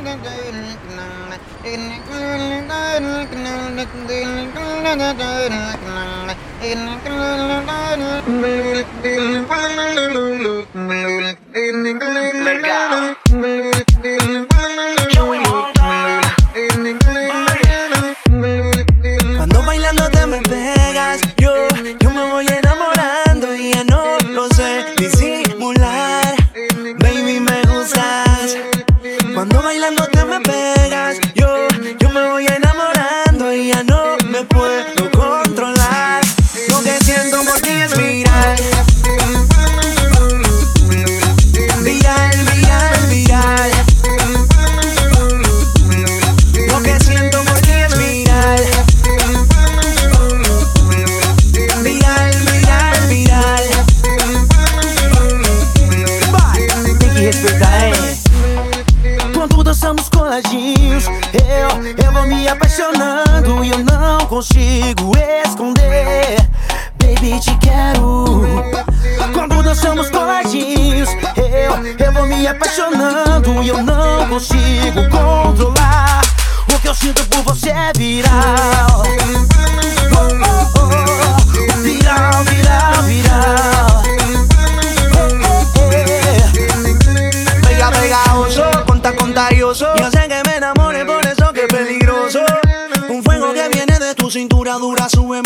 Cuando bailando te me pegas, yo me voy enamorando y ya no lo sé disimular. Baby, me gustas. Cuando bailando te me pegas, yo me voy enamorando y ya no me puedo controlar. Lo que siento por ti es viral. Viral, viral, viral. Lo que siento por ti es viral. Viral, viral, viral. Tem que respeitar, hein? Quando dançamos coladinhos, eu vou me apaixonando e eu não consigo esconder. Baby, te quero. Quando dançamos coladinhos, eu vou me apaixonando e eu não consigo controlar. O que eu sinto por você é viral. Oh, oh, oh. Viral, viral, viral. Pega, pegajoso, contagioso. Yo sé que me enamore, por eso que es peligroso. Un fuego que viene de tu cintura dura, sube